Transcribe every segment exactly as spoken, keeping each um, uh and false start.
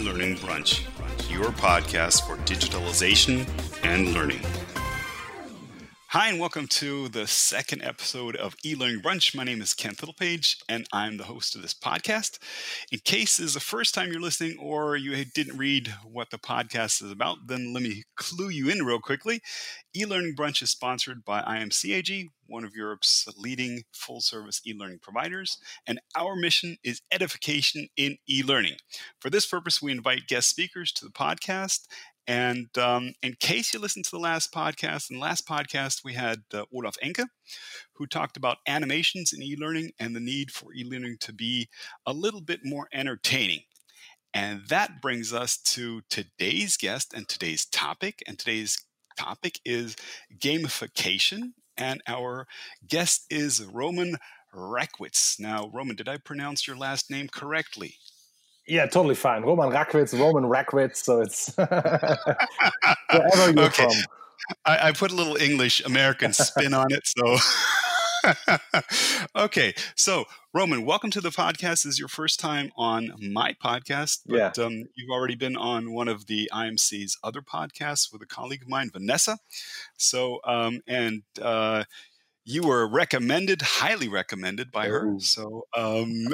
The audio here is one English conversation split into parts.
E-Learning Brunch, your podcast for digitalization and learning. Hi, and welcome to the second episode of E-Learning Brunch. My name is Kent Littlepage, and I'm the host of this podcast. In case this is the first time you're listening or you didn't read what the podcast is about, then let me clue you in real quickly. E-Learning Brunch is sponsored by I M C A G, one of Europe's leading full-service e-learning providers, and our mission is edification in e-learning. For this purpose, we invite guest speakers to the podcast. And um, in case you listened to the last podcast, in the last podcast, we had uh, Olaf Enke, who talked about animations in e-learning and the need for e-learning to be a little bit more entertaining. And that brings us to today's guest and today's topic. And today's topic is gamification. And our guest is Roman Rackwitz. Now, Roman, did I pronounce your last name correctly? Yeah, totally fine. Roman Rackwitz, Roman Rackwitz, so it's wherever you're okay. from. I, I put a little English American spin on it, so okay. So, Roman, welcome to the podcast. This is your first time on my podcast, but Yeah. um, you've already been on one of the I M C's other podcasts with a colleague of mine, Vanessa. So, um, and uh, you were recommended, highly recommended by her. Ooh. So, um,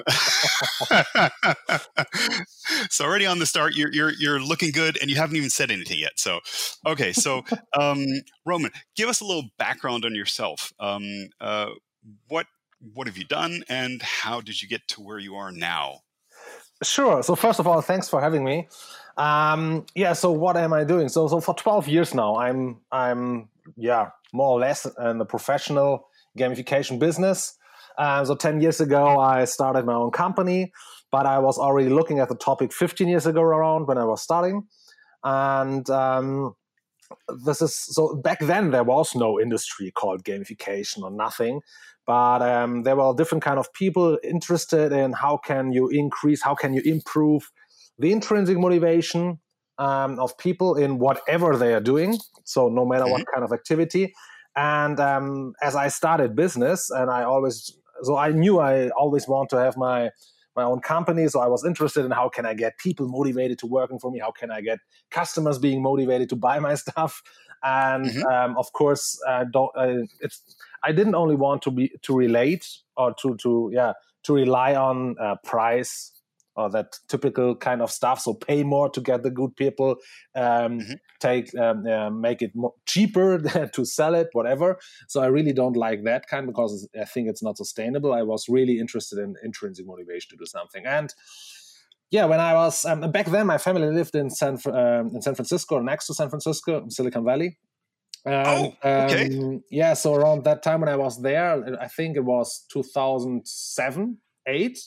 so already on the start, you're you're you're looking good, and you haven't even said anything yet. So, okay. So, um, Roman, give us a little background on yourself. Um, uh, what what have you done, and how did you get to where you are now? Sure. So first of all, thanks for having me. Um, yeah. So what am I doing? So so for twelve years now, I'm I'm yeah more or less in the professional gamification business. Uh, so ten years ago, I started my own company, but I was already looking at the topic fifteen years ago around when I was starting. And um, this is so back then there was no industry called gamification or nothing, but um, there were different kind of people interested in how can you increase, how can you improve the intrinsic motivation um, of people in whatever they are doing. So no matter mm-hmm. what kind of activity. And um, as I started business, and I always, so I knew I always want to have my my own company. So I was interested in how can I get people motivated to working for me? How can I get customers being motivated to buy my stuff? And mm-hmm. um, of course, uh, don't, uh, it's I didn't only want to be to relate or to to yeah to rely on uh, price. Or that typical kind of stuff. So pay more to get the good people, um, mm-hmm. take um, uh, make it more cheaper to sell it, whatever. So I really don't like that kind because I think it's not sustainable. I was really interested in intrinsic motivation to do something. And yeah, when I was um, back then, my family lived in San um, in San Francisco, next to San Francisco, in Silicon Valley. And, oh, okay. Um, yeah, so around that time when I was there, I think it was two thousand seven, eight.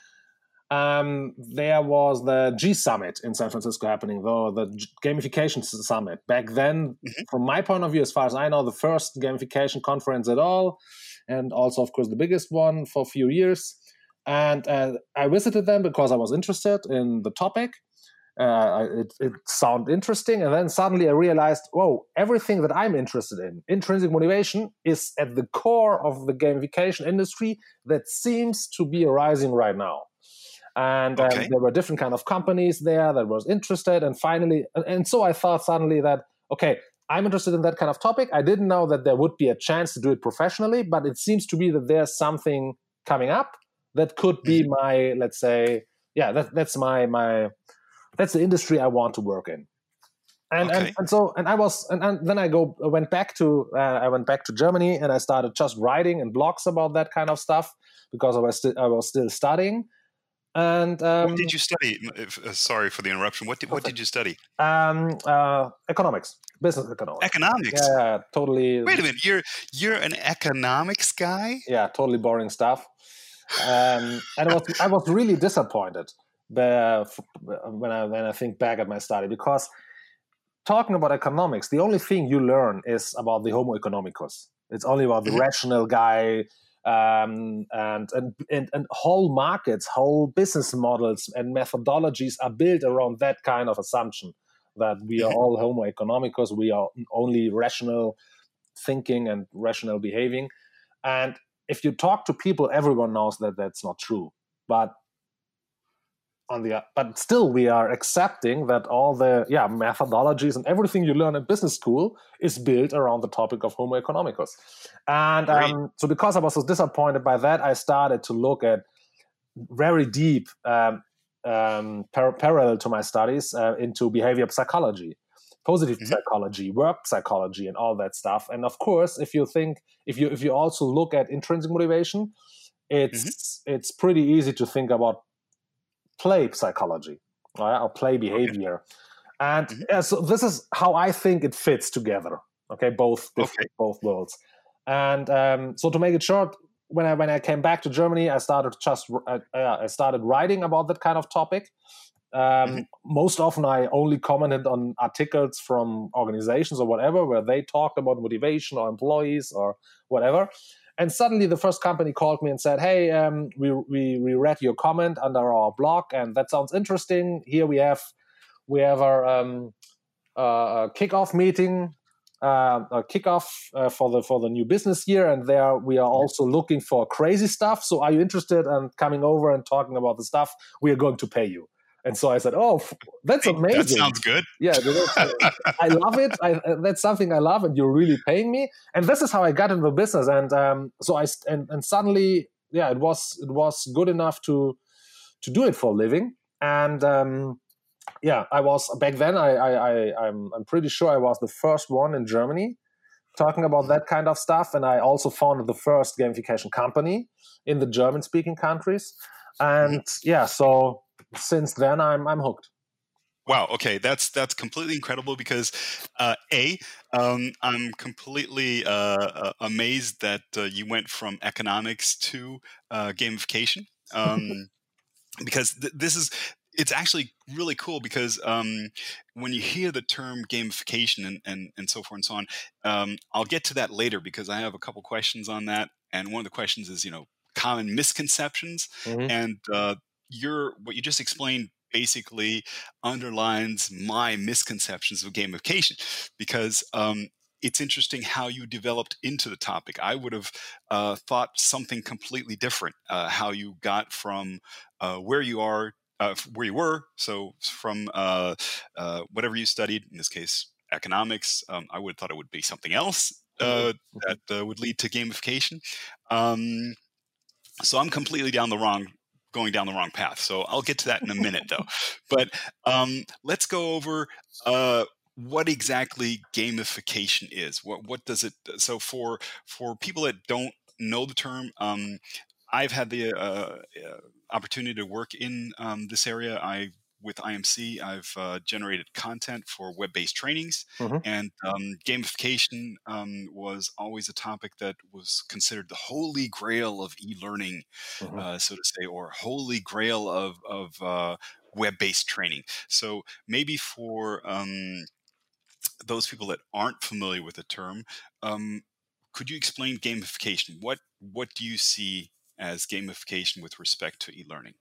Um, there was the G Summit in San Francisco happening, though the G- gamification summit. Back then, mm-hmm. from my point of view, as far as I know, the first gamification conference at all, and also, of course, the biggest one for a few years. And uh, I visited them because I was interested in the topic. Uh, it, it sounded interesting, and then suddenly I realized, whoa, everything that I'm interested in, intrinsic motivation, is at the core of the gamification industry that seems to be arising right now. And um, okay. there were different kind of companies there that was interested. And finally, and, and so I thought suddenly that, okay, I'm interested in that kind of topic. I didn't know that there would be a chance to do it professionally, but it seems to be that there's something coming up that could be mm-hmm. my, let's say, yeah, that, that's my, my, that's the industry I want to work in. And, okay. and, and so, and I was, and, and then I go, I went back to, uh, I went back to Germany and I started just writing and blogs about that kind of stuff because I was still, I was still studying. And um, what did you study? If, uh, sorry for the interruption. What did what did you study? Um, uh, economics, business economics. Economics. Yeah, yeah, totally. Wait a minute. You're you're an economics guy? Yeah, totally boring stuff. Um, and I was I was really disappointed uh, when I when I think back at my study because talking about economics, the only thing you learn is about the Homo economicus. It's only about the mm-hmm. rational guy. Um, and, and and and whole markets, whole business models and methodologies are built around that kind of assumption that we are all Homo economicus, we are only rational thinking and rational behaving. And if you talk to people, everyone knows that that's not true. But on the but still we are accepting that all the yeah methodologies and everything you learn in business school is built around the topic of Homo economicus. And um, so because I was so disappointed by that, I started to look at very deep um, um, par- parallel to my studies uh, into behavior psychology, positive mm-hmm. psychology, work psychology, and all that stuff. And of course, if you think if you if you also look at intrinsic motivation, it's mm-hmm. it's pretty easy to think about play psychology, right? Or play behavior. Okay. And mm-hmm. yeah, so this is how I think it fits together. Okay, both okay. both worlds. And um, so to make it short, when I when I came back to Germany, I started just uh, uh, I started writing about that kind of topic. Um, mm-hmm. Most often, I only commented on articles from organizations or whatever where they talked about motivation or employees or whatever. And suddenly, the first company called me and said, "Hey, um, we we we read your comment under our blog, and that sounds interesting. Here we have we have our um, uh, kickoff meeting." Uh, a kickoff uh, for the for the new business year, and there we are also looking for crazy stuff. So, are you interested in coming over and talking about the stuff? We are going to pay you. And so I said, "Oh, that's amazing! That sounds good. Yeah, I love it. I, that's something I love, and you're really paying me." And this is how I got into the business. And um, so I and, and suddenly, yeah, it was it was good enough to to do it for a living. And um, yeah, I was back then. I, I, I, I'm, I'm pretty sure I was the first one in Germany talking about that kind of stuff, and I also founded the first gamification company in the German-speaking countries. And mm-hmm. yeah, so since then, I'm, I'm hooked. Wow. Okay, that's that's completely incredible because, uh, a, um, I'm completely uh, uh, amazed that uh, you went from economics to uh, gamification. Um, because th- this is. It's actually really cool because um, when you hear the term gamification and, and, and so forth and so on, um, I'll get to that later because I have a couple questions on that. And one of the questions is, you know, common misconceptions. Mm-hmm. And uh, your what you just explained basically underlines my misconceptions of gamification because um, it's interesting how you developed into the topic. I would have uh, thought something completely different, uh, how you got from uh, where you are Uh, where you were, so from uh, uh, whatever you studied, in this case, economics, um, I would have thought it would be something else uh, that uh, would lead to gamification. Um, so I'm completely down the wrong, going down the wrong path. So I'll get to that in a minute, though. But um, let's go over uh, what exactly gamification is. What what does it? So for for people that don't know the term, um, I've had the uh, uh, opportunity to work in um, this area. I, with I M C, I've uh, generated content for web-based trainings, mm-hmm. and um, gamification um, was always a topic that was considered the holy grail of e-learning, mm-hmm. uh, so to say, or holy grail of, of uh, web-based training. So maybe for um, those people that aren't familiar with the term, um, could you explain gamification? What what do you see as gamification with respect to e-learning?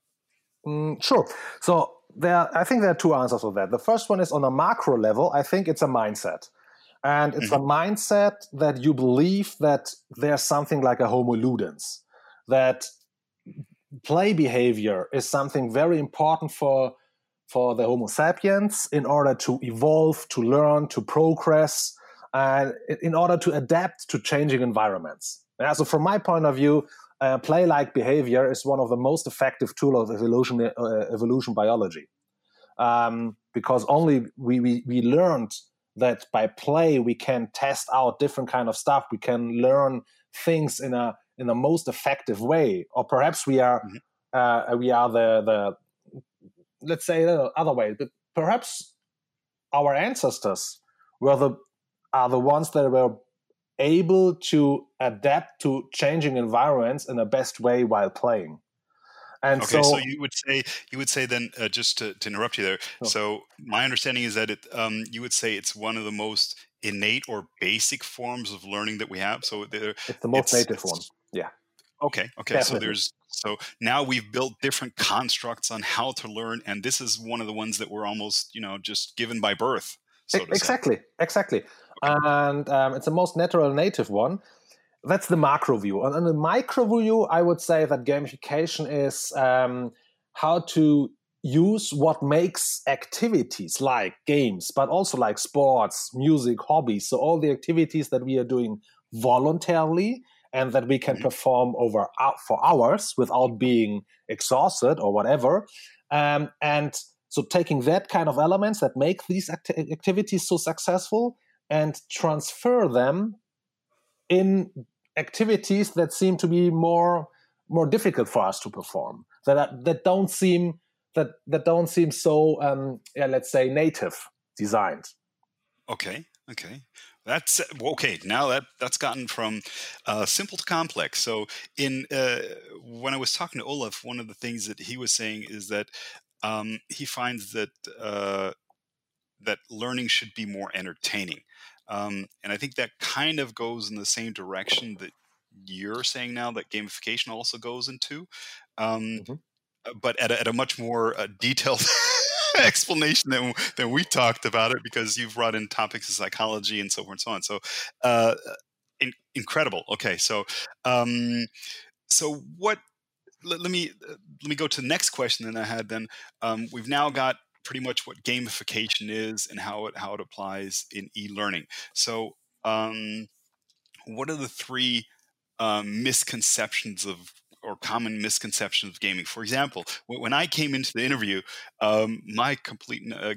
Mm, sure. So there, I think there are two answers to that. The first one is on a macro level. I think it's a mindset. And it's mm-hmm. a mindset that you believe that there's something like a homo ludens, that play behavior is something very important for, for the Homo sapiens in order to evolve, to learn, to progress, and in order to adapt to changing environments. Yeah, so from my point of view, Uh, play-like behavior is one of the most effective tools of evolution, uh, evolution biology, um, because only we, we we learned that by play we can test out different kind of stuff. We can learn things in a in a most effective way, or perhaps we are mm-hmm. uh, we are the the let's say the other way, but perhaps our ancestors were the are the ones that were able to adapt to changing environments in the best way while playing. And okay, so, so you would say you would say then uh, just to, to interrupt you there. Oh. So my understanding is that it um, you would say it's one of the most innate or basic forms of learning that we have. So there, it's the most it's, native it's, one. Yeah. Okay. Okay. Definitely. So there's so now we've built different constructs on how to learn, and this is one of the ones that we're almost you know just given by birth. So to exactly. say. Exactly. Okay. And um, it's the most natural native one. That's the macro view. And on the micro view, I would say that gamification is um, how to use what makes activities like games, but also like sports, music, hobbies. So all the activities that we are doing voluntarily and that we can mm-hmm. perform over for hours without being exhausted or whatever. Um, and so taking that kind of elements that make these act- activities so successful and transfer them in activities that seem to be more more difficult for us to perform, that are, that don't seem that that don't seem so um, yeah, let's say native designed. Okay, okay. That's okay. Now that that's gotten from uh, simple to complex. So, in uh, when I was talking to Olaf, one of the things that he was saying is that um, he finds that uh, that learning should be more entertaining, um, and I think that kind of goes in the same direction that you're saying now that gamification also goes into, um, mm-hmm. but at a, at a much more uh, detailed explanation than than we talked about it, because you've brought in topics of psychology and so forth and so on. So uh, in, incredible. Okay, so um, so what? Let, let me uh, let me go to the next question that I had. Then um, we've now got pretty much what gamification is and how it how it applies in e-learning. So um, what are the three um, misconceptions of or common misconceptions of gaming? For example, when I came into the interview, um, my complete, uh,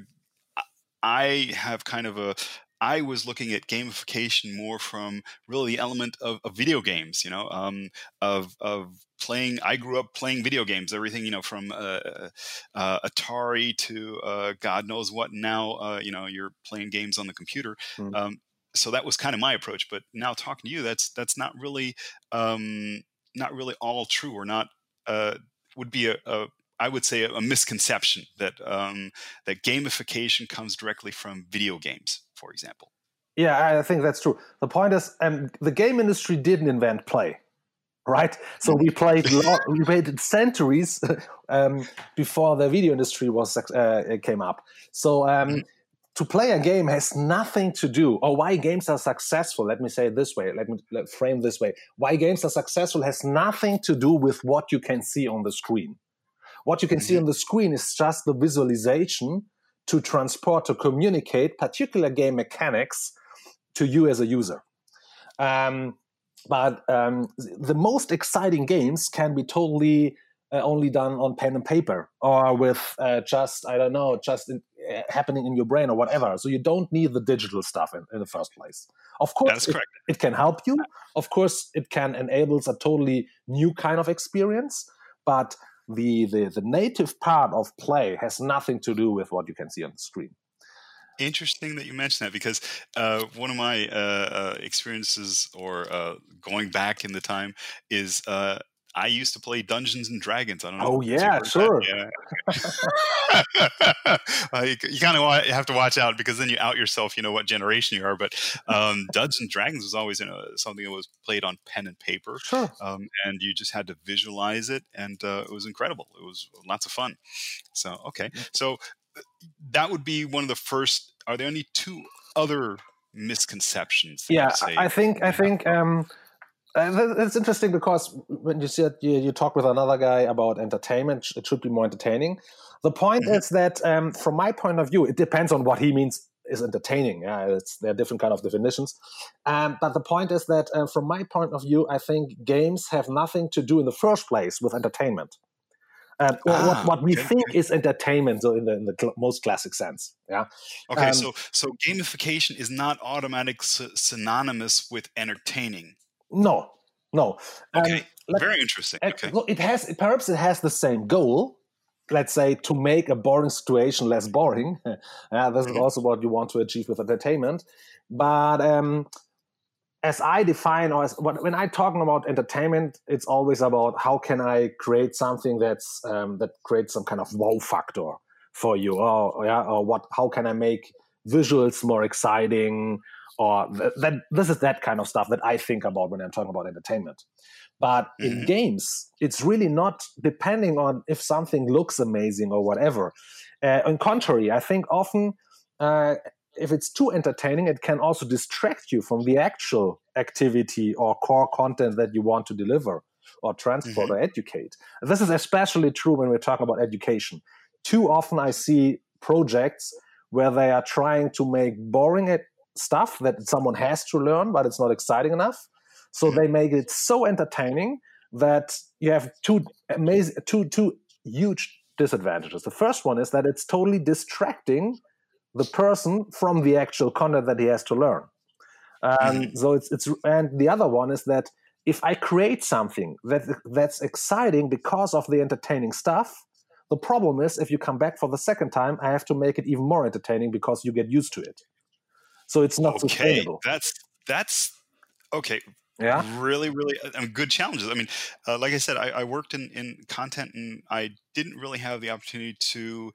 I have kind of a, I was looking at gamification more from really the element of, of video games, you know, um, of, of playing. I grew up playing video games, everything, you know, from uh, uh, Atari to uh, God knows what. Now, uh, you know, you're playing games on the computer. Mm. Um, so that was kind of my approach. But now talking to you, that's that's not really um, not really all true, or not uh, would be a, a I would say a, a misconception that um, that gamification comes directly from video games, for example. Yeah, I think that's true. The point is, um, the game industry didn't invent play, right? So we played we played centuries um, before the video industry was uh, came up. So. Um, mm-hmm. To play a game has nothing to do, or why games are successful, let me say it this way, let me let frame this way. Why games are successful has nothing to do with what you can see on the screen. What you can mm-hmm. see on the screen is just the visualization to transport, to communicate particular game mechanics to you as a user. Um, but um, the most exciting games can be totally uh, only done on pen and paper, or with uh, just, I don't know, just in, uh, happening in your brain or whatever. So you don't need the digital stuff in, in the first place. Of course, it, it can help you. Of course, it can enable a totally new kind of experience. But the, the, the native part of play has nothing to do with what you can see on the screen. Interesting that you mentioned that, because uh, one of my uh, uh, experiences, or uh, going back in the time, is uh, I used to play Dungeons and Dragons. I don't know. Oh yeah, sure. Yeah. uh, you you kind of have to watch out, because then you out yourself. You know what generation you are. But um, Dungeons and Dragons was always, you know, something that was played on pen and paper, sure. um, and you just had to visualize it, and uh, it was incredible. It was lots of fun. So okay, so that would be one of the first. Are there any two other misconceptions? Yeah, I think I think. Um, Uh, it's interesting, because when you said you, you talk with another guy about entertainment, it should be more entertaining. The point mm-hmm. is that, um, from my point of view, it depends on what he means is entertaining. Yeah, it's, there are different kind of definitions. Um, but the point is that, uh, from my point of view, I think games have nothing to do in the first place with entertainment. Um, ah, what, what we okay. think is entertainment, so in the, in the cl- most classic sense. Yeah. Okay, um, so so gamification is not automatically sy- synonymous with entertaining. No, no. Okay, um, let, very interesting. Okay. It, it has perhaps it has the same goal. Let's say to make a boring situation less boring. uh, this mm-hmm. is also what you want to achieve with entertainment. But um, as I define, or as, when I'm talking about entertainment, it's always about how can I create something that's um, that creates some kind of wow factor for you, or yeah, or what? How can I make visuals more exciting? Or that, that this is that kind of stuff that I think about when I'm talking about entertainment. But mm-hmm. in games, it's really not depending on if something looks amazing or whatever. Uh, on contrary, I think often uh, if it's too entertaining, it can also distract you from the actual activity or core content that you want to deliver or transport mm-hmm. or educate. This is especially true when we're talking about education. too often I see projects where they are trying to make boring stuff that someone has to learn, but it's not exciting enough. So they make it so entertaining that you have two amazing, two two huge disadvantages. The first one is that it's totally distracting the person from the actual content that he has to learn. Um, mm-hmm. So it's it's and the other one is that if I create something that that's exciting because of the entertaining stuff, the problem is if you come back for the second time, I have to make it even more entertaining because you get used to it. So it's not okay. sustainable. That's that's okay. Yeah, really, really I mean, good challenges. I mean, uh, like I said, I, I worked in, in content, and I didn't really have the opportunity to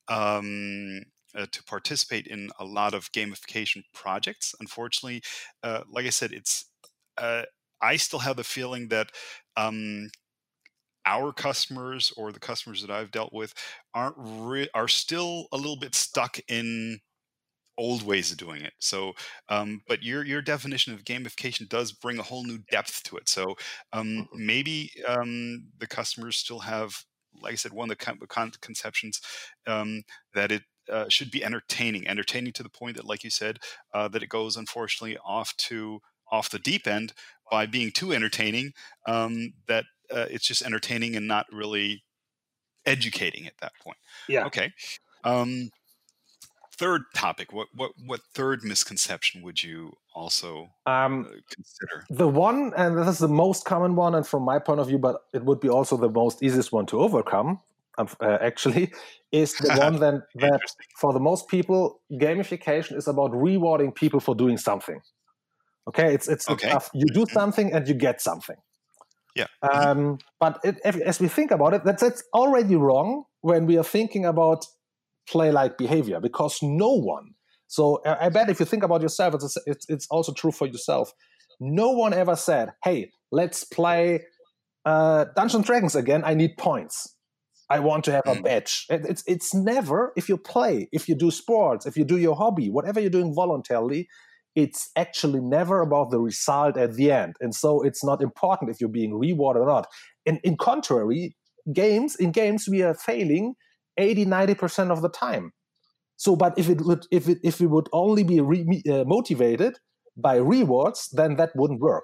um, uh, to participate in a lot of gamification projects. Unfortunately, uh, like I said, it's uh, I still have the feeling that um, our customers or the customers that I've dealt with aren't re- are still a little bit stuck in old ways of doing it. So, um, but your your definition of gamification does bring a whole new depth to it. So um, maybe um, the customers still have, like I said, one of the con- con- conceptions um, that it uh, should be entertaining, entertaining to the point that, like you said, uh, that it goes unfortunately off to off the deep end by being too entertaining. Um, that uh, it's just entertaining and not really educating at that point. Yeah. Okay. Um, Third topic. What what what third misconception would you also um, uh, consider? The one, and this is the most common one, and from my point of view, but it would be also the most easiest one to overcome. Uh, actually, is the one that that for the most people, gamification is about rewarding people for doing something. Okay, it's it's okay. Stuff. You do something and you get something. Yeah. Um, mm-hmm. But it, if, as we think about it, that's that's already wrong when we are thinking about play-like behavior, because no one, so I bet if you think about yourself, it's, it's it's also true for yourself. No one ever said, hey, let's play uh, Dungeons and Dragons again. I need points. I want to have mm. a badge. It, it's it's never, if you play, if you do sports, if you do your hobby, whatever you're doing voluntarily, it's actually never about the result at the end. And so it's not important if you're being rewarded or not. And in contrary, games, in games we are failing eighty, ninety percent of the time. So, but if it would, if it, if we would only be re, uh, motivated by rewards, then that wouldn't work.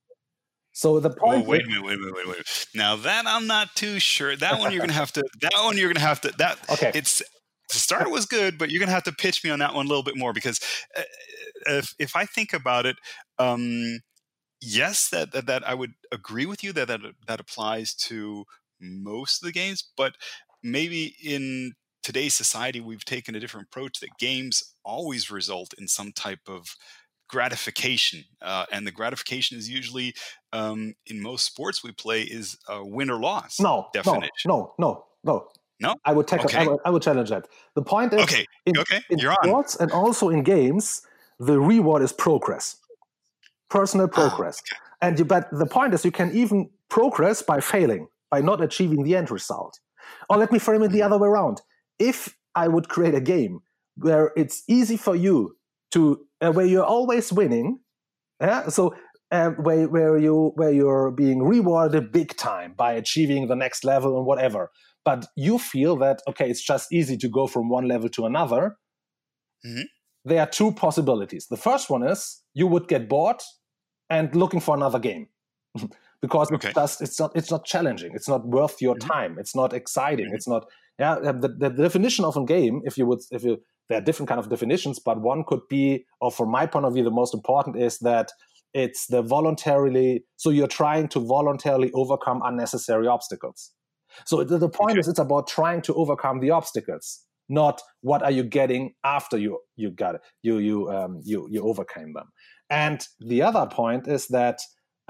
So the point. Oh, wait a minute, wait a minute, wait a minute. Now that I'm not too sure. That one you're gonna have to. That one you're gonna have to. That okay. It's the start was good, but you're gonna have to pitch me on that one a little bit more, because uh, if if I think about it, um, yes, that, that that I would agree with you that that that applies to most of the games, but maybe in today's society, we've taken a different approach that games always result in some type of gratification. Uh, and the gratification is usually, um, in most sports we play, is a win or loss no, definition. No, no, no, no. No? I would, take okay. a, I, would, I would challenge that. The point is, okay. in, okay. in You're sports on. and also in games, the reward is progress. Personal progress. Oh, okay. And you, but the point is, you can even progress by failing, by not achieving the end result. Or let me frame it the other way around. If I would create a game where it's easy for you to, uh, where you're always winning, yeah, so um, where where you where you're being rewarded big time by achieving the next level and whatever, but you feel that okay, it's just easy to go from one level to another. Mm-hmm. There are two possibilities. The first one is you would get bored and looking for another game. Because okay. it's just it's not it's not challenging. It's not worth your mm-hmm. time. It's not exciting. Mm-hmm. It's not yeah. The, the definition of a game, if you would, if you there are different kind of definitions, but one could be, or from my point of view, the most important is that it's the voluntarily. So you're trying to voluntarily overcome unnecessary obstacles. So the, the point okay. is, it's about trying to overcome the obstacles, not what are you getting after you you got it. You you um you you overcame them. And the other point is that.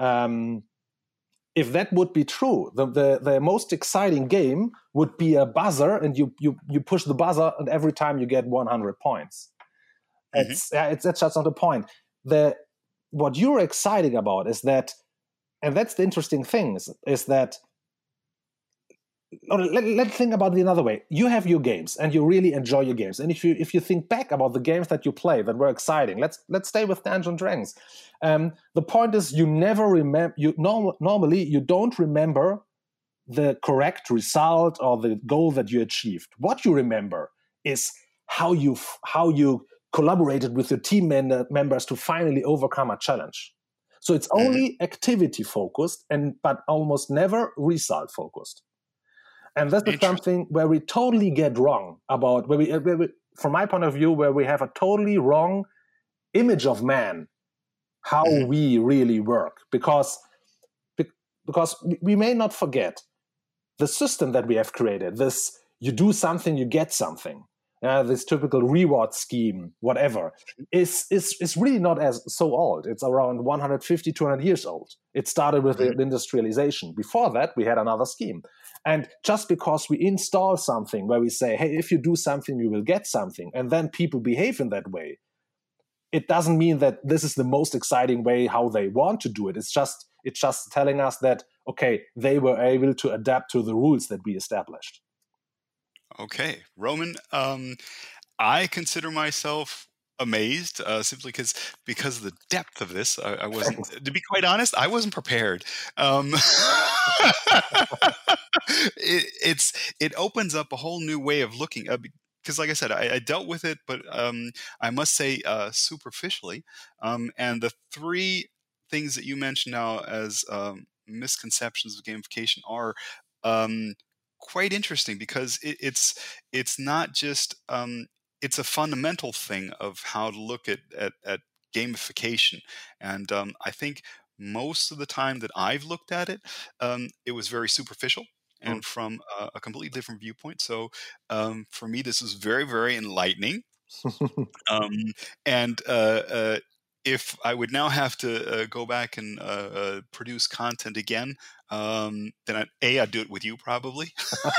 Um, If that would be true, the, the, the most exciting game would be a buzzer, and you you you push the buzzer, and every time you get one hundred points. Mm-hmm. It's, uh, it's that's just not the point. The what you're excited about is that, and that's the interesting thing is, is that. Let, let's think about it another way. You have your games, and you really enjoy your games. And if you if you think back about the games that you play that were exciting, let's let's stay with Dungeons and Dragons. Um, the point is, you never remember. You norm, normally you don't remember the correct result or the goal that you achieved. What you remember is how you how you collaborated with your team members to finally overcome a challenge. So it's only mm-hmm. activity focused, and but almost never result focused. And this is something where we totally get wrong about where we, where we, from my point of view, where we have a totally wrong image of man, how mm-hmm. we really work, because because we may not forget the system that we have created. This you do something, you get something. Uh, this typical reward scheme, whatever, is, is is really not as so old. It's around one hundred fifty, two hundred years old. It started with mm-hmm. the industrialization. Before that, we had another scheme. And just because we install something where we say, hey, if you do something, you will get something, and then people behave in that way, it doesn't mean that this is the most exciting way how they want to do it. It's just it's just telling us that, okay, they were able to adapt to the rules that we established. Okay, Roman, um, I consider myself amazed uh, simply because because of the depth of this. I, I wasn't, to be quite honest, I wasn't prepared. Um, it, it's it opens up a whole new way of looking. Uh, because, like I said, I, I dealt with it, but um, I must say uh, superficially. Um, and the three things that you mentioned now as um, misconceptions of gamification are. Um, quite interesting because it, it's it's not just um, it's a fundamental thing of how to look at at, at gamification, and um, I think most of the time that I've looked at it, um, it was very superficial and mm. from a, a completely different viewpoint. So um, for me, this is very very enlightening, um, and uh, uh, if I would now have to uh, go back and uh, uh, produce content again, um, then I'd, A, I'd do it with you probably.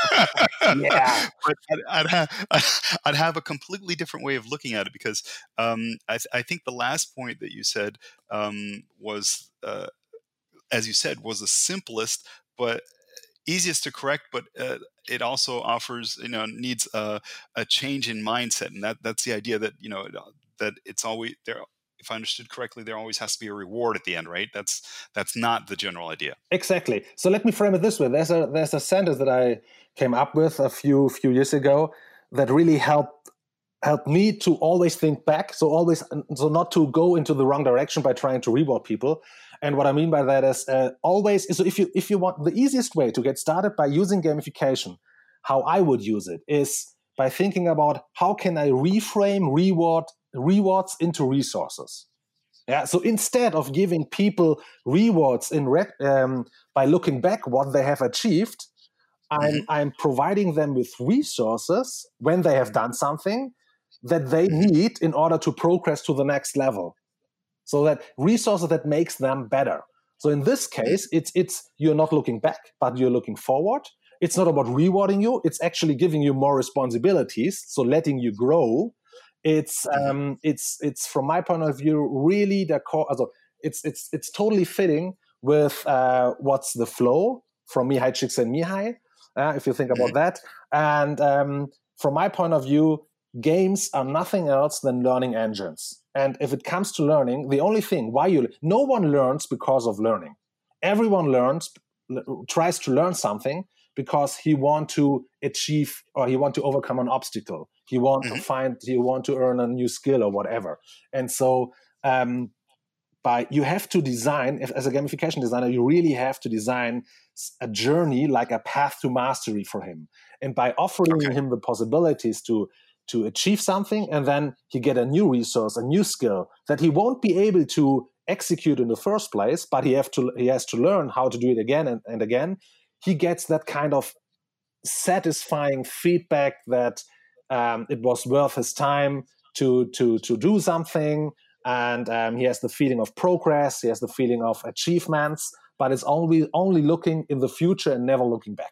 Yeah. But I'd, I'd, have, I'd have a completely different way of looking at it because um, I, th- I think the last point that you said um, was, uh, as you said, was the simplest, but easiest to correct, but uh, it also offers, you know, needs a, a change in mindset. And that that's the idea that, you know, that it's always there. If I understood correctly, there always has to be a reward at the end, right? That's that's not the general idea. Exactly. So let me frame it this way. There's a there's a sentence that I came up with a few few years ago that really helped helped me to always think back. So always so not to go into the wrong direction by trying to reward people. And what I mean by that is uh, always so if you if you want the easiest way to get started by using gamification, how I would use it is by thinking about how can I reframe reward rewards into resources. Yeah. So instead of giving people rewards in rec- um, by looking back what they have achieved, I'm mm-hmm. I'm providing them with resources when they have done something that they need in order to progress to the next level. So that resources that makes them better. So in this case, it's it's you're not looking back, but you're looking forward. It's not about rewarding you. It's actually giving you more responsibilities, so letting you grow. It's um, it's it's from my point of view really the core. Also, it's it's it's totally fitting with uh, what's the flow from Mihai Csikszentmihalyi, uh, if you think about that. And um, from my point of view, games are nothing else than learning engines. And if it comes to learning, the only thing why you no one learns because of learning. Everyone learns tries to learn something because he want to achieve or he want to overcome an obstacle. He want mm-hmm. to find, he want to earn a new skill or whatever. And so um, by you have to design, if, as a gamification designer, you really have to design a journey like a path to mastery for him. And by offering okay. him the possibilities to, to achieve something, and then he get a new resource, a new skill that he won't be able to execute in the first place, but he have to he has to learn how to do it again and, and again. He gets that kind of satisfying feedback that um, it was worth his time to to to do something, and um, he has the feeling of progress. He has the feeling of achievements, but it's only only looking in the future and never looking back.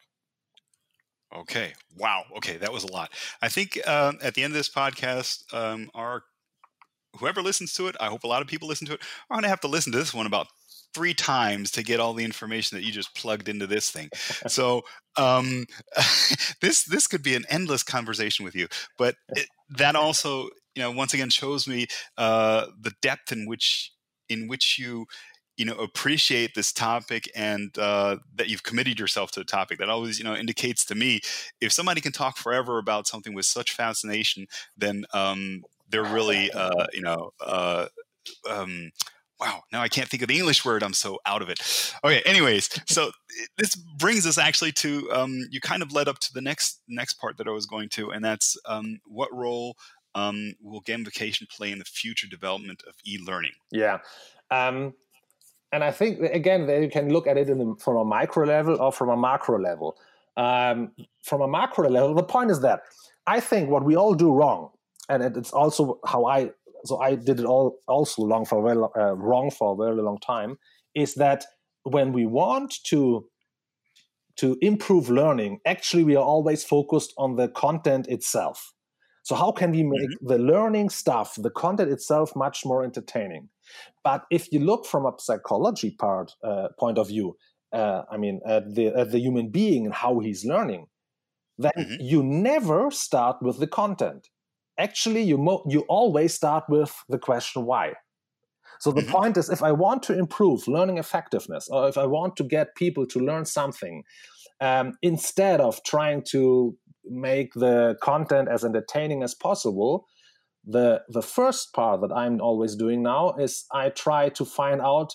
Okay. Wow. Okay, that was a lot. I think um, at the end of this podcast, um, our whoever listens to it, I hope a lot of people listen to it, are going to have to listen to this one about three times to get all the information that you just plugged into this thing. So um, this this could be an endless conversation with you. But it, that also, you know, once again shows me uh, the depth in which in which you you know, appreciate this topic and uh, that you've committed yourself to the topic. That always, you know, indicates to me, if somebody can talk forever about something with such fascination, then um, they're really, uh, you know, uh, um, wow, now I can't think of the English word. I'm so out of it. Okay, anyways, so this brings us actually to, um, you kind of led up to the next next part that I was going to, and that's um, what role um, will gamification play in the future development of e-learning? Yeah. Um, and I think, again, you can look at it in the, from a micro level or from a macro level. Um, from a macro level, the point is that I think what we all do wrong, and it's also how I, so I did it all also long for a very, uh, wrong for a very long time, is that when we want to to improve learning, actually we are always focused on the content itself. So how can we make mm-hmm. the learning stuff, the content itself, much more entertaining? But if you look from a psychology part uh, point of view, uh, I mean, at the, at the human being and how he's learning, then mm-hmm. you never start with the content. Actually, you mo- you always start with the question why. So the mm-hmm. point is, if I want to improve learning effectiveness, or if I want to get people to learn something, um, instead of trying to make the content as entertaining as possible, the the first part that I'm always doing now is I try to find out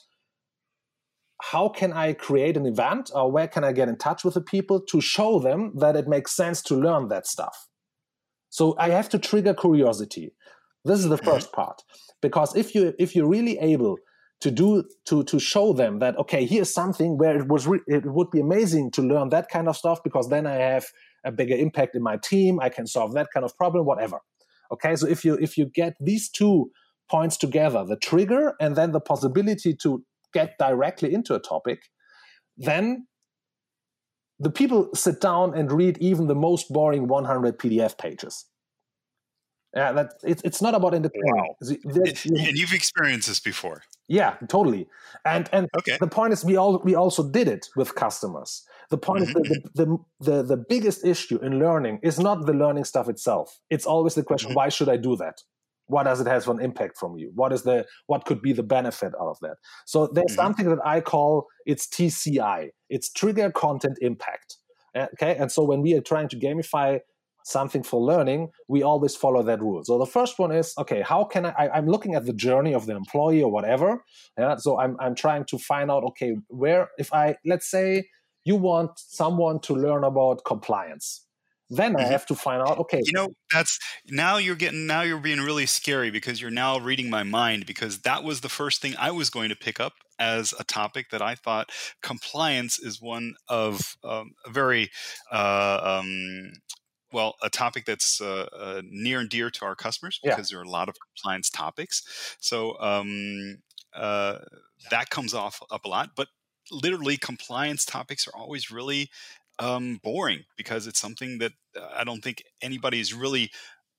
how can I create an event, or where can I get in touch with the people to show them that it makes sense to learn that stuff. So I have to trigger curiosity. This is the first part, because if you if you're really able to do to to show them that, okay, here's something where it was re- it would be amazing to learn that kind of stuff, because then I have a bigger impact in my team, I can solve that kind of problem, whatever. Okay, so if you if you get these two points together, the trigger and then the possibility to get directly into a topic, then the people sit down and read even the most boring one hundred P D F pages. Yeah, that it's it's not about entertainment. Wow. And you've experienced this before. Yeah, totally. And and okay. the point is, we all we also did it with customers. The point mm-hmm. is the, the the the biggest issue in learning is not the learning stuff itself. It's always the question: mm-hmm. why should I do that? What does it have for an impact from you? What is the what could be the benefit out of that? So there's mm-hmm. something that I call it's T C I. It's trigger content impact. Okay, and so when we are trying to gamify something for learning, we always follow that rule. So the first one is, okay, how can I, I I'm looking at the journey of the employee or whatever. Yeah, so I'm I'm trying to find out, okay, where, if I, let's say you want someone to learn about compliance, then I have to find out, okay. You know, that's, now you're getting, now you're being really scary, because you're now reading my mind, because that was the first thing I was going to pick up as a topic that I thought compliance is one of um, a very, uh, um, well, a topic that's uh, uh, near and dear to our customers, because yeah. there are a lot of compliance topics. So um, uh, that comes off up a lot, but literally compliance topics are always really um, boring, because it's something that I don't think anybody is really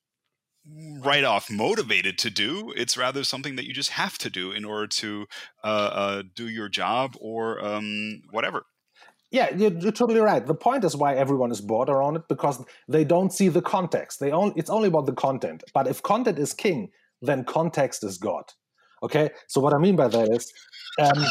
right off motivated to do. It's rather something that you just have to do in order to uh, uh, do your job or um, whatever. Yeah, you're, you're totally right. The point is why everyone is bored around it, because they don't see the context. They only, it's only about the content. But if content is king, then context is God. Okay? So what I mean by that is, um,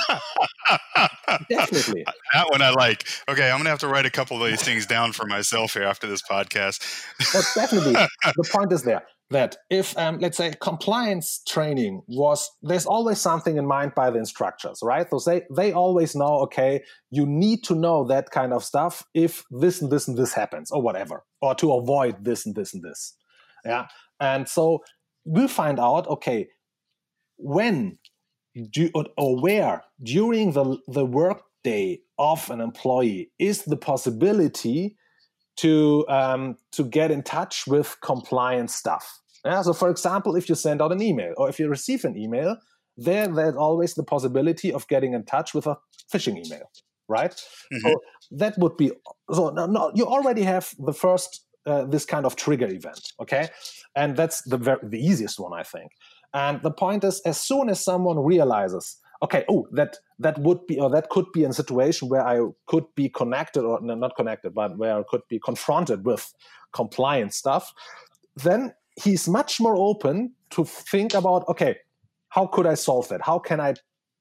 definitely. That one I like. Okay, I'm going to have to write a couple of these things down for myself here after this podcast. But definitely, the point is there that if, um, let's say, compliance training was, there's always something in mind by the instructors, right? So they, they always know, okay, you need to know that kind of stuff if this and this and this happens, or whatever, or to avoid this and this and this. Yeah. And so we'll find out, okay, when do, or where during the, the work day of an employee is the possibility to um, to get in touch with compliance stuff. Yeah? So, for example, if you send out an email or if you receive an email, there there's always the possibility of getting in touch with a phishing email, right? Mm-hmm. So that would be so. No, no, you already have the first uh, this kind of trigger event, okay, and that's the ver- the easiest one, I think. And the point is, as soon as someone realizes, okay, oh, that that would be, or that could be a situation where I could be connected, or no, not connected, but where I could be confronted with compliance stuff, then he's much more open to think about, okay, how could I solve that? How can I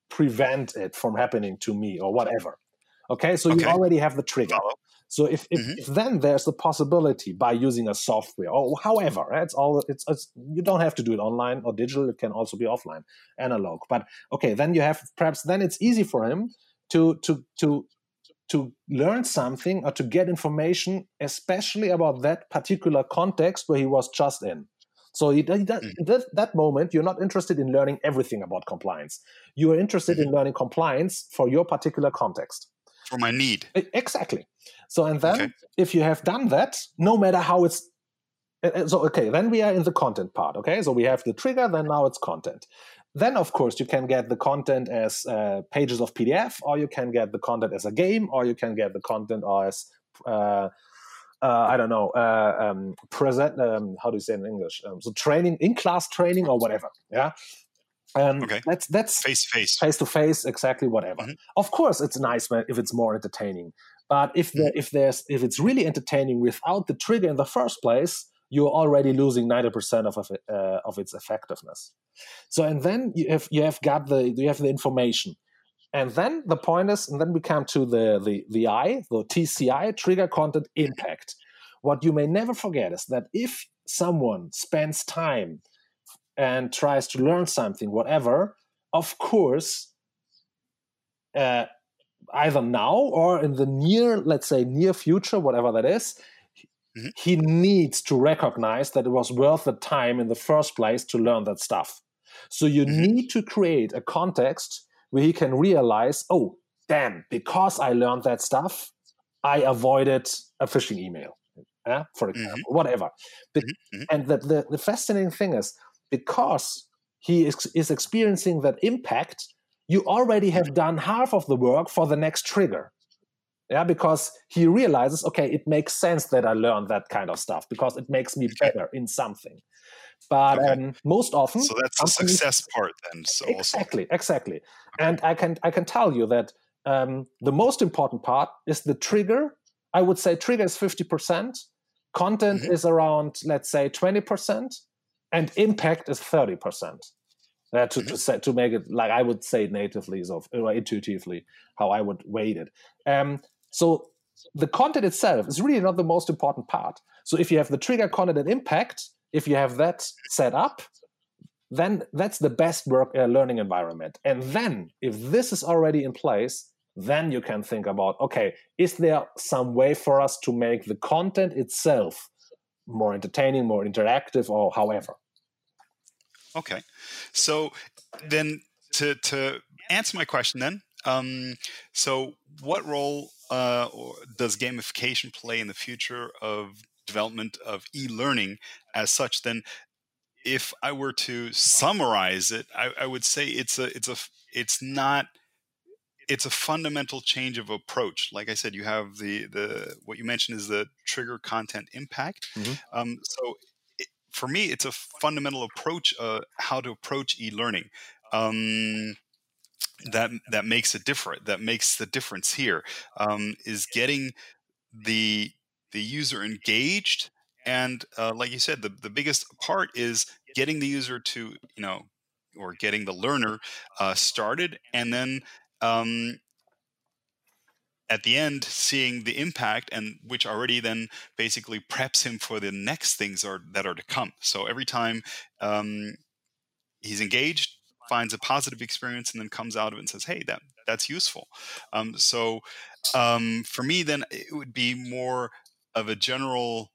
prevent it from happening to me or whatever. Okay, so Okay. you already have the trigger. Follow. So if, if, Mhm. if then there's the possibility by using a software or however, right, it's all it's, it's you don't have to do it online or digital. It can also be offline, analog. But okay, then you have perhaps then it's easy for him to to to to learn something or to get information, especially about that particular context where he was just in. So he, he, that, Mhm. that, that moment, you're not interested in learning everything about compliance. You are interested Mhm. in learning compliance for your particular context. For my need. E- Exactly. So, and then Okay. if you have done that, no matter how it's, uh, uh, so, okay, then we are in the content part. Okay. So we have the trigger, then now it's content. Then, of course, you can get the content as uh, pages of P D F, or you can get the content as a game, or you can get the content as, uh, uh, I don't know, uh, um, present, um, how do you say it in English? Um, so training, in-class training or whatever. Yeah. Um, Okay. That's, that's Face to face. face to face, exactly, whatever. Mhm. Of course, it's nice when, if it's more entertaining. But if there, Mhm. if there's if it's really entertaining without the trigger in the first place, you're already losing ninety percent of of, it, uh, of its effectiveness. So and then you have you have got the you have the information, and then the point is, and then we come to the the the I, the T C I, trigger content impact. What you may never forget is that if someone spends time and tries to learn something, whatever, of course, uh, either now or in the near, let's say, near future, whatever that is, Mhm. he needs to recognize that it was worth the time in the first place to learn that stuff. So you Mhm. need to create a context where he can realize, oh, damn, because I learned that stuff, I avoided a phishing email, yeah, for example, Mhm. whatever. Be- Mhm. Mhm. And the, the, the fascinating thing is, because he is, is experiencing that impact, you already have done half of the work for the next trigger. Yeah, because he realizes, okay, it makes sense that I learned that kind of stuff because it makes me Okay. better in something. But Okay. um, most often, So that's the companies- success part then. So also. exactly, exactly. Okay. And I can I can tell you that um, the most important part is the trigger. I would say trigger is fifty percent, content Mhm. is around, let's say, twenty percent, and impact is thirty percent. Uh, to, Mhm. to, say, to make it like I would say it natively, so or intuitively, how I would weight it. Um, so the content itself is really not the most important part. So if you have the trigger, content, and impact, if you have that set up, then that's the best work uh, learning environment. And then if this is already in place, then you can think about, okay, is there some way for us to make the content itself more entertaining, more interactive, or however? Okay. So then to to answer my question then, um, so what role uh, or does gamification play in the future of development of e-learning as such? Then, if I were to summarize it, I, I would say it's a it's a f- it's not it's a fundamental change of approach. Like I said, you have the the what you mentioned is the trigger content impact. Mhm. Um, so it, for me, it's a fundamental approach uh, how to approach e-learning. Um, that that makes a difference. That makes the difference here um, is getting the the user engaged, and uh, like you said, the the biggest part is getting the user to you know or getting the learner uh, started, and then. Um, at the end seeing the impact, and which already then basically preps him for the next things are, that are to come. So every time um, he's engaged, finds a positive experience, and then comes out of it and says, hey, that that's useful. Um, so um, for me then it would be more of a general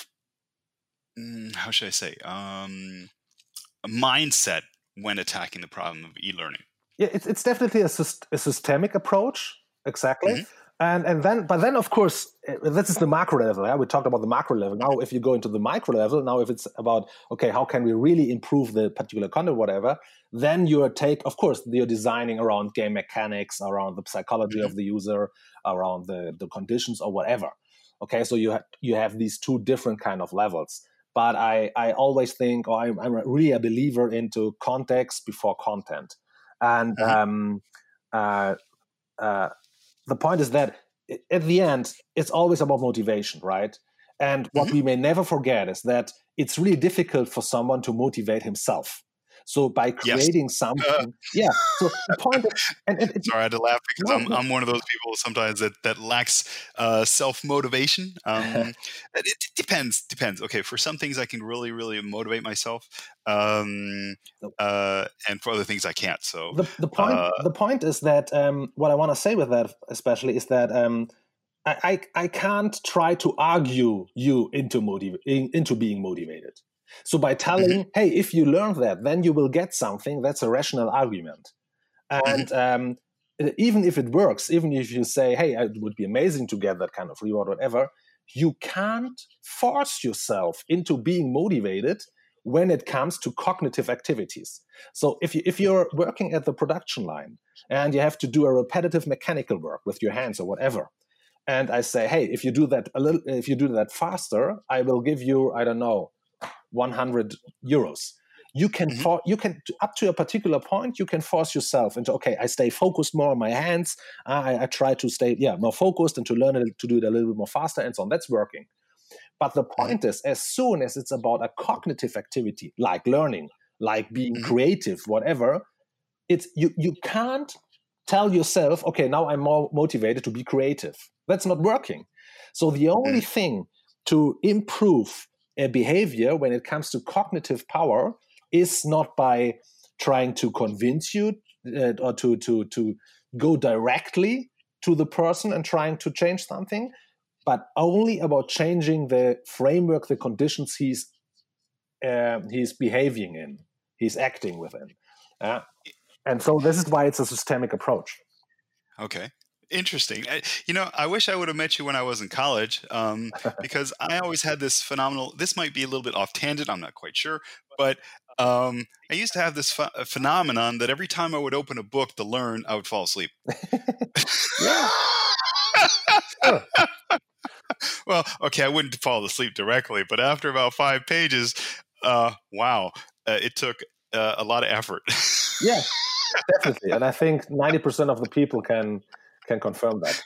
mm, how should I say um, a mindset when attacking the problem of e-learning. Yeah, it's it's definitely a, syst- a systemic approach, exactly. Mhm. And and then, but then of course, uh, this is the macro level. Yeah? We talked about the macro level. Now, if you go into the micro level, now if it's about okay, how can we really improve the particular content, whatever, then you take, of course, you're designing around game mechanics, around the psychology Mhm. of the user, around the the conditions or whatever. Okay, so you have you have these two different kind of levels. But I I always think, or I'm, I'm really a believer into context before content. And Mhm. um, uh, uh, the point is that i- at the end, it's always about motivation, right? And what Mhm. we may never forget is that it's really difficult for someone to motivate himself. So by creating yes. something, Uh, yeah. So the point is, and, and, sorry, I had to laugh because no, I'm no. I'm one of those people sometimes that that lacks uh, self motivation. Um, it, it depends depends. Okay, for some things I can really really motivate myself, um, uh, and for other things I can't. So the the point uh, the point is that um, what I want to say with that especially is that um, I, I I can't try to argue you into motiv- in, into being motivated. So by telling, mhm, hey, if you learn that, then you will get something. That's a rational argument. mhm, And um, even if it works, even if you say, hey, it would be amazing to get that kind of reward, whatever, you can't force yourself into being motivated when it comes to cognitive activities. So if you if you're working at the production line and you have to do a repetitive mechanical work with your hands or whatever, and I say, hey, if you do that a little, if you do that faster, I will give you, I don't know, one hundred euros. You can mhm, for, you can up to a particular point you can force yourself into, okay, I stay focused more on my hands. I, I try to stay yeah more focused and to learn it, to do it a little bit more faster and so on. That's working. But the mhm, point is, as soon as it's about a cognitive activity like learning, like being mhm, creative, whatever, it's you you can't tell yourself, okay, now I'm more motivated to be creative. That's not working. So the only mhm, thing to improve a behavior when it comes to cognitive power is not by trying to convince you uh, or to to to go directly to the person and trying to change something, but only about changing the framework, the conditions he's uh, he's behaving in, he's acting within. Uh, and so this is why it's a systemic approach. okay. Interesting. I, you know, I wish I would have met you when I was in college, um, because I always had this phenomenal. This might be a little bit off tangent. I'm not quite sure, but um, I used to have this ph- phenomenon that every time I would open a book to learn, I would fall asleep. Yeah, sure. Well, okay, I wouldn't fall asleep directly, but after about five pages, uh, wow, uh, it took uh, a lot of effort. Yeah, definitely. And I think ninety percent of the people can can confirm that.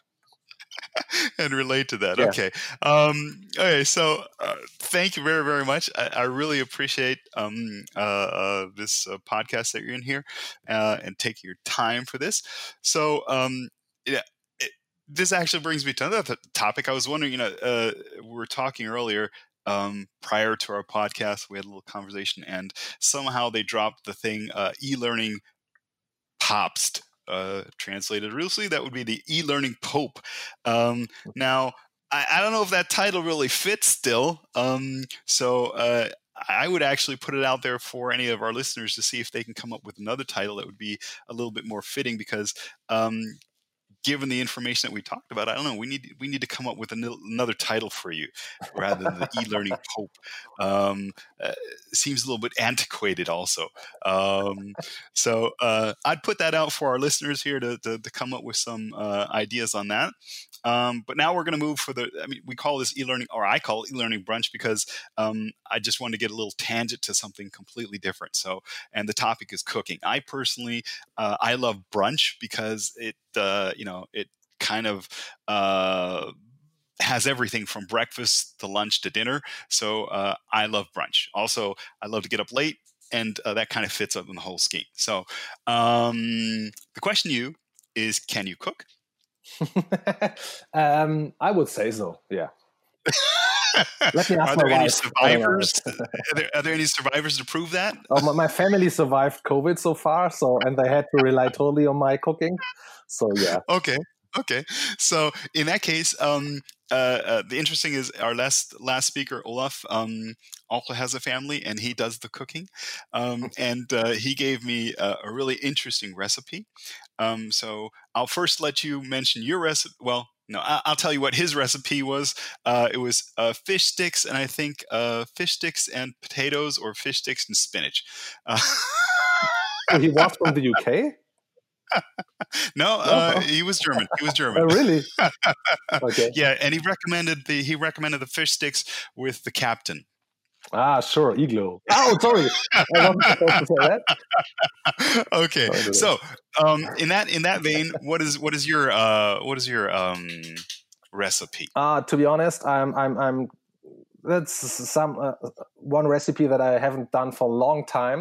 And relate to that. Yeah. Okay. Um, okay. So, uh, thank you very, very much. I, I really appreciate um, uh, uh, this uh, podcast that you're in here uh, and taking your time for this. So, um, yeah, it, this actually brings me to another topic. I was wondering, you know, uh, we were talking earlier. Um, prior to our podcast, we had a little conversation, and somehow they dropped the thing uh, e-learning Papst. Uh, translated loosely, that would be the e-learning Pope. Um, now, I, I don't know if that title really fits still. Um, so uh, I would actually put it out there for any of our listeners to see if they can come up with another title that would be a little bit more fitting, because um, given the information that we talked about, I don't know. We need we need to come up with an, another title for you rather than the e-learning Pope. Um, uh, seems a little bit antiquated, also. Um, so uh, I'd put that out for our listeners here to to, to come up with some uh, ideas on that. Um, but now we're going to move for the. I mean, we call this e-learning, or I call it e-learning brunch, because um, I just wanted to get a little tangent to something completely different. So, and the topic is cooking. I personally, uh, I love brunch because it, uh, you know, it kind of uh, has everything from breakfast to lunch to dinner. So uh, I love brunch. Also, I love to get up late, and uh, that kind of fits up in the whole scheme. So um, the question to you is, can you cook? um, I would say so. Yeah. Let me ask Are my there any wife. I don't know. survivors? Are there, are there any survivors to prove that? Oh, my, my family survived COVID so far, so and they had to rely totally on my cooking. So yeah. Okay. Okay. So in that case, um, uh, uh, the interesting is our last last speaker, Olaf, um, also has a family, and he does the cooking. Um, and uh, he gave me a, a really interesting recipe. Um, so I'll first let you mention your recipe. Well, no, I- I'll tell you what his recipe was. Uh, it was uh, fish sticks, and I think uh, fish sticks and potatoes, or fish sticks and spinach. Uh, So he was from the U K? no, uh, No. he was German. He was Oh, German. really? Okay. Yeah, and he recommended the he recommended the fish sticks with the captain. Ah, sure, Igloo. Oh, sorry, I wasn't supposed to say that. Okay, Sorry to so um, in that in that vein, what is what is your uh, what is your um, recipe? Uh, to be honest, I'm I'm I'm that's some uh, one recipe that I haven't done for a long time.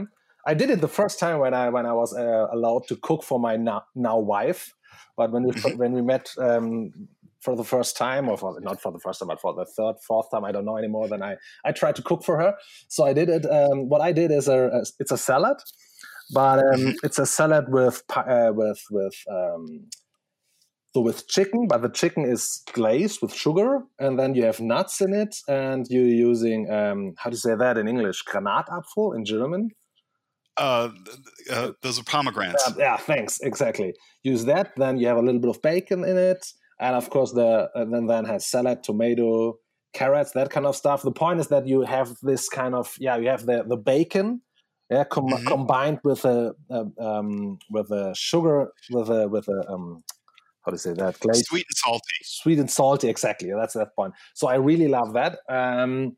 I did it the first time when I when I was uh, allowed to cook for my now, now wife. But when we mm-hmm. when we met um, for the first time, or for, not for the first time, but for the third, fourth time, I don't know anymore. Then I, I tried to cook for her. So I did it. Um, what I did is a, a it's a salad, but um, mm-hmm. it's a salad with uh, with with um, so with chicken. But the chicken is glazed with sugar, and then you have nuts in it, and you're using um, how do you say that in English? Granatapfel in German. Uh, uh, those are pomegranates. Uh, yeah, thanks. Exactly. Use that. Then you have a little bit of bacon in it, and of course, the uh, then then has salad, tomato, carrots, that kind of stuff. The point is that you have this kind of yeah, you have the the bacon, yeah, com- mm-hmm. combined with a, a um with a sugar with a with a um how do you say that? Glaze. Sweet and salty. Sweet and salty. Exactly. That's that point. So I really love that. Um.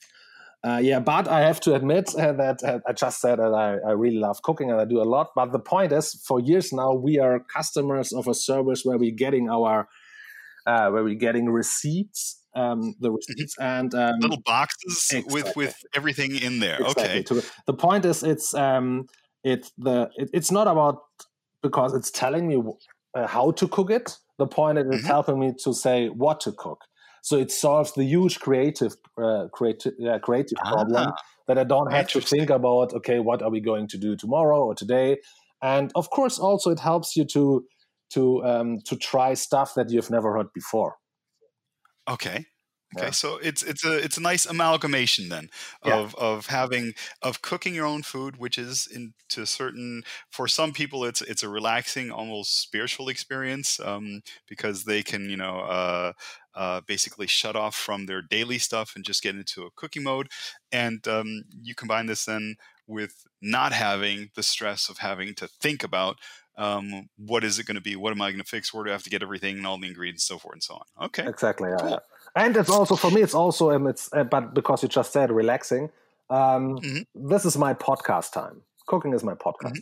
Uh, yeah, but I have to admit uh, that uh, I just said that I, I really love cooking and I do a lot. But the point is, for years now, we are customers of a service where we're getting our, uh, where we're getting receipts, um, the receipts and um, little boxes exactly. with with everything in there. Exactly. Okay. The point is, it's um, it's the it, it's not about because it's telling me uh, how to cook it. The point is, it's mm-hmm. helping me to say what to cook. So it solves the huge creative, uh, creative, uh, creative ah, problem that I don't have to think about. Okay, what are we going to do tomorrow or today? And of course, also it helps you to to um, to try stuff that you've never heard before. Okay. Okay, yeah. So it's it's a it's a nice amalgamation then of yeah. of having of cooking your own food, which is in to certain for some people it's it's a relaxing, almost spiritual experience um, because they can you know uh, uh, basically shut off from their daily stuff and just get into a cooking mode, and um, you combine this then with not having the stress of having to think about. Um, what is it going to be? What am I going to fix? Where do I have to get everything and all the ingredients, so forth and so on? Okay, exactly. Cool. Yeah. And it's also for me. It's also um, it's uh, but because you just said relaxing. Um, mm-hmm. This is my podcast time. Cooking is my podcast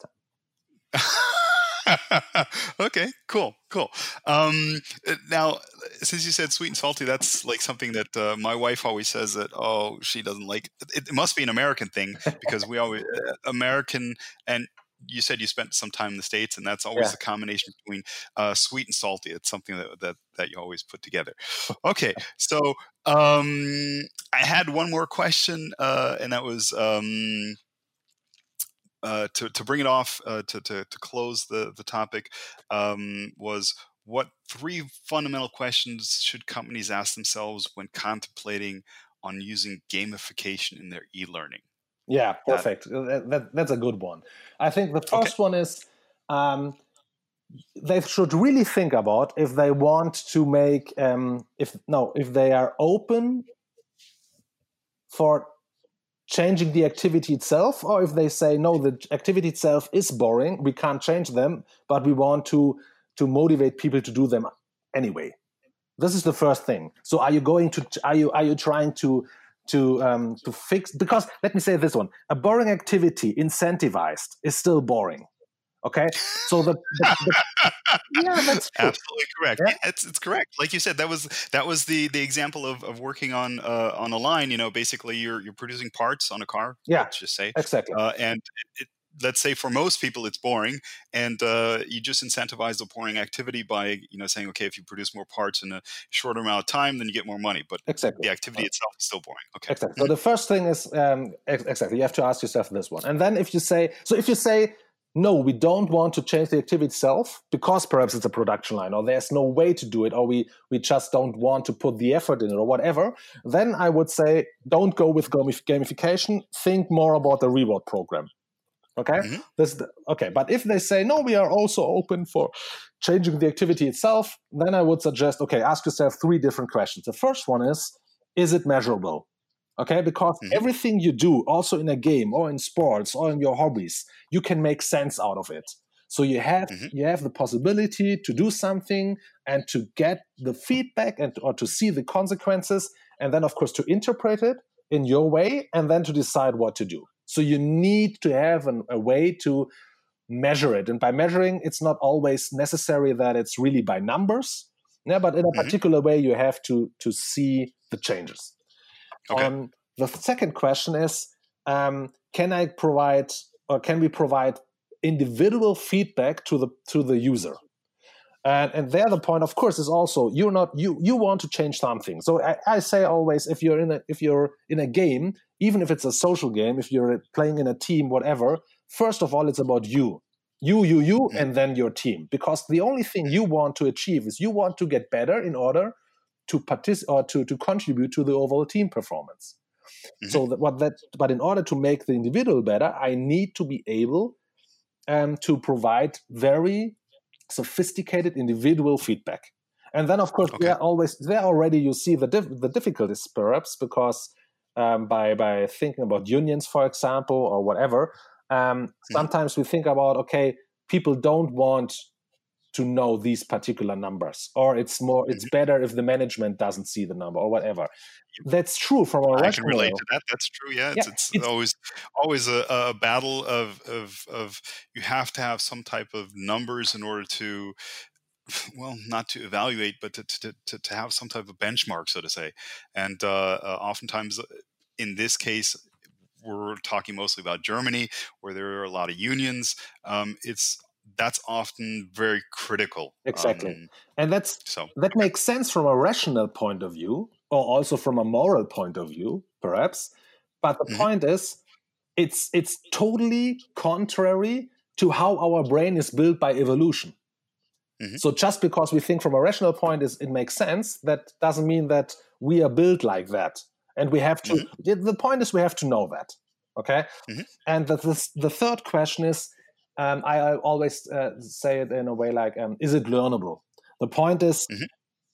mm-hmm. time. Okay, cool, cool. Um, now, since you said sweet and salty, that's like something that uh, my wife always says that oh she doesn't like. It, it must be an American thing because we always uh, American and. You said you spent some time in the States, and that's always yeah. the combination between uh, sweet and salty. It's something that, that that you always put together. Okay, so um, I had one more question, uh, and that was um, uh, to to bring it off uh, to, to to close the the topic um, was what three fundamental questions should companies ask themselves when contemplating on using gamification in their e-learning? Yeah, perfect. That, that, that's a good one. I think the first okay. one is um, they should really think about if they want to make um, if no if they are open for changing the activity itself, or if they say no, the activity itself is boring, we can't change them, but we want to to motivate people to do them anyway. This is the first thing. So, are you going to are you are you trying to to um, to fix, because let me say this one, a boring activity incentivized is still boring. Okay, so the, the, the yeah, that's true. Absolutely correct. Yeah. Yeah, it's it's correct. Like you said, that was that was the the example of, of working on uh, on a line. You know, basically you're you're producing parts on a car. Yeah, let's just say exactly. Uh, and it, it, let's say for most people it's boring, and uh, you just incentivize the boring activity by you know saying, okay, if you produce more parts in a shorter amount of time, then you get more money. But exactly. the activity right. itself is still boring. Okay. Exactly. Mm-hmm. So the first thing is um, ex- exactly you have to ask yourself this one, and then if you say so, if you say no, we don't want to change the activity itself because perhaps it's a production line, or there's no way to do it, or we we just don't want to put the effort in it, or whatever, then I would say don't go with gamification. Think more about the reward program. Okay, mm-hmm. this the, okay. But if they say no, we are also open for changing the activity itself, then I would suggest okay, ask yourself three different questions. The first one is: is it measurable? Okay, because mm-hmm. everything you do, also in a game or in sports or in your hobbies, you can make sense out of it. So you have mm-hmm. you have the possibility to do something and to get the feedback and or to see the consequences, and then of course to interpret it in your way, and then to decide what to do. So you need to have an, a way to measure it. And by measuring, it's not always necessary that it's really by numbers, yeah, but in a mm-hmm. particular way, you have to, to see the changes. Okay. Um, the second question is, um, can I provide or can we provide individual feedback to the to the user? And, and there the point, of course, is also you're not you you want to change something. So I, I say always, if you're in a if you're in a game, even if it's a social game, if you're playing in a team, whatever, first of all, it's about you. You, you, you, and then your team. Because the only thing you want to achieve is you want to get better in order to participate or to, to contribute to the overall team performance. Mm-hmm. So that, what that, but in order to make the individual better, I need to be able um, to provide very sophisticated individual feedback. And then, of course, okay. there always there already you see the dif- the difficulties, perhaps, because um, by by thinking about unions, for example, or whatever. Um, sometimes we think about, okay, people don't want to know these particular numbers, or it's more, it's mm-hmm. better if the management doesn't see the number or whatever. That's true from a I can relate to that. That's true. Yeah, it's, yeah, it's, it's always always a, a battle of, of of you have to have some type of numbers in order to, well, not to evaluate, but to to to, to have some type of benchmark, so to say. And uh, uh, oftentimes, in this case, we're talking mostly about Germany, where there are a lot of unions. Um, it's that's often very critical. Exactly, um, and that's so that makes sense from a rational point of view, or also from a moral point of view, perhaps. But the mm-hmm. point is, it's it's totally contrary to how our brain is built by evolution. Mm-hmm. So just because we think from a rational point is it makes sense, that doesn't mean that we are built like that. And we have to, mm-hmm. the point is we have to know that, okay? Mm-hmm. And the, the, the third question is, um, I, I always uh, say it in a way like, um, is it learnable? The point is, mm-hmm.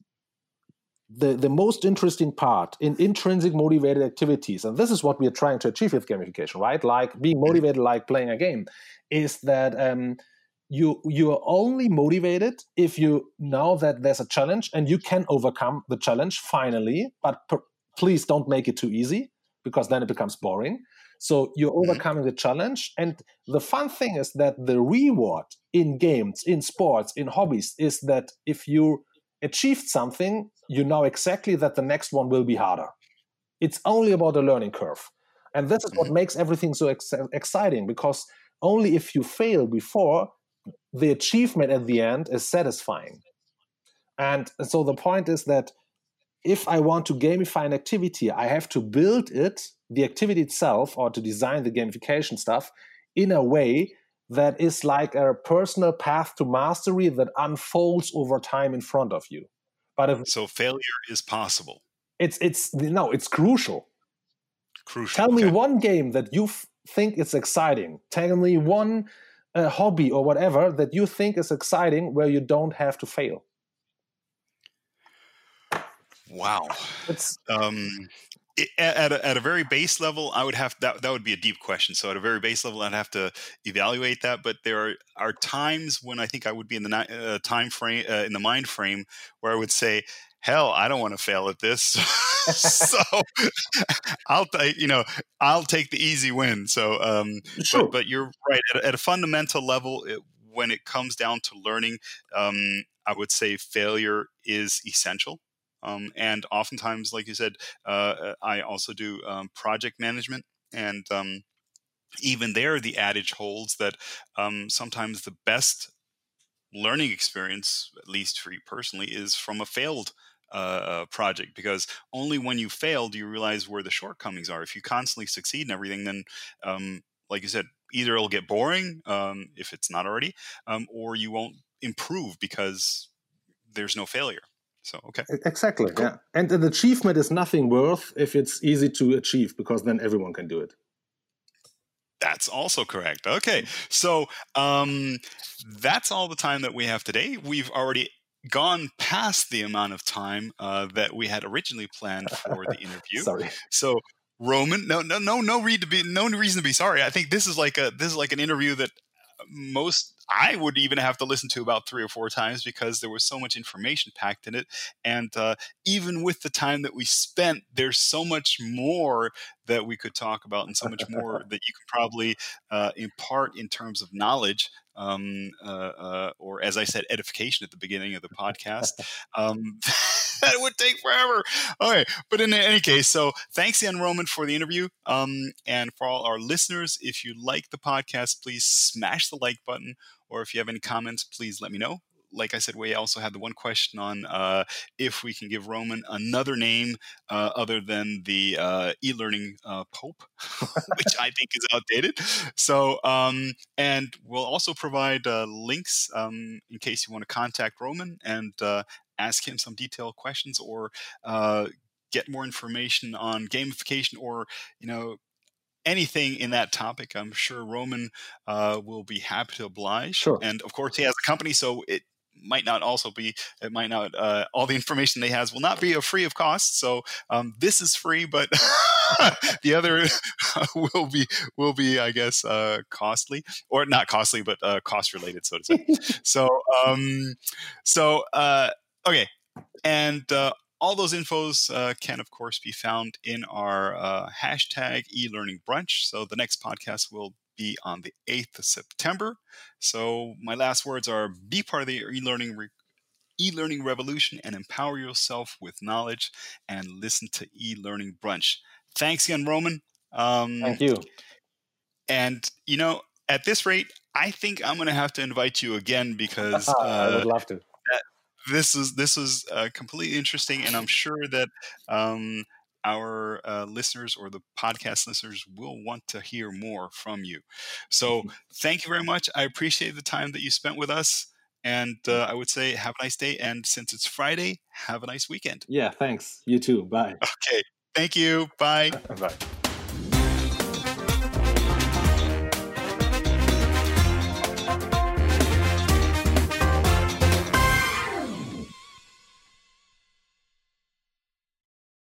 the, the most interesting part in intrinsic motivated activities, and this is what we are trying to achieve with gamification, right? Like being motivated mm-hmm. like playing a game, is that um, you, you are only motivated if you know that there's a challenge and you can overcome the challenge finally, but per- please don't make it too easy, because then it becomes boring. So you're overcoming the challenge. And the fun thing is that the reward in games, in sports, in hobbies is that if you achieved something, you know exactly that the next one will be harder. It's only about the learning curve. And this is what makes everything so ex- exciting, because only if you fail before, the achievement at the end is satisfying. And so the point is that if I want to gamify an activity, I have to build it, the activity itself, or to design the gamification stuff in a way that is like a personal path to mastery that unfolds over time in front of you. But if so, failure is possible. It's it's no, it's crucial. Crucial. Tell okay. me one game that you f- think is exciting. Tell me one uh, hobby or whatever that you think is exciting where you don't have to fail. Wow. It's um, it, at a, at a very base level, I would have that. That would be a deep question. So at a very base level, I'd have to evaluate that. But there are, are times when I think I would be in the uh, time frame, uh, in the mind frame, where I would say, "Hell, I don't want to fail at this." So I'll, you know, I'll take the easy win. So, um, sure. but, but you're right. At, at a fundamental level, it, when it comes down to learning, um, I would say failure is essential. Um, and oftentimes, like you said, uh, I also do um, project management. And um, even there, the adage holds that um, sometimes the best learning experience, at least for you personally, is from a failed uh, project. Because only when you fail do you realize where the shortcomings are. If you constantly succeed in everything, then, um, like you said, either it'll get boring, um, if it's not already, um, or you won't improve because there's no failure. So, okay. Exactly, cool. Yeah. And an achievement is nothing worth if it's easy to achieve, because then everyone can do it. That's also correct. Okay. So um, that's all the time that we have today. We've already gone past the amount of time uh, that we had originally planned for the interview. Sorry. So Roman, no, no, no, no reason to be, no reason to be sorry. I think this is like a, this is like an interview that most I would even have to listen to about three or four times because there was so much information packed in it. And uh, even with the time that we spent, there's so much more that we could talk about and so much more that you could probably uh, impart in terms of knowledge. Um, uh, uh, or as I said, edification at the beginning of the podcast. Um, that would take forever. Okay, but in any case, so thanks again, Roman, for the interview. Um, and for all our listeners, if you like the podcast, please smash the like button. Or if you have any comments, please let me know. Like I said, we also had the one question on uh, if we can give Roman another name uh, other than the uh, e-learning uh, Pope, which I think is outdated. So, um, and we'll also provide uh, links um, in case you want to contact Roman and uh, ask him some detailed questions or uh, get more information on gamification or, you know, anything in that topic. I'm sure Roman uh, will be happy to oblige. Sure. And of course, he has a company, so it might not also be, it might not, uh, all the information they has will not be free of cost. So um, this is free, but the other will be, will be, I guess, uh, costly or not costly, but uh, cost related, so to say. so, um, so, uh, okay. And, uh, all those infos uh, can, of course, be found in our uh, hashtag eLearningBrunch. So the next podcast will be on the eighth of September. So my last words are: be part of the e-learning re- e-learning revolution and empower yourself with knowledge and listen to eLearning Brunch. Thanks again, Roman. Um, Thank you. And, you know, at this rate, I think I'm going to have to invite you again because uh, I would love to. This is this is uh, completely interesting, and I'm sure that um, our uh, listeners or the podcast listeners will want to hear more from you. So thank you very much. I appreciate the time that you spent with us, and uh, I would say have a nice day. And since it's Friday, have a nice weekend. Yeah, thanks. You too. Bye. Okay. Thank you. Bye. Bye.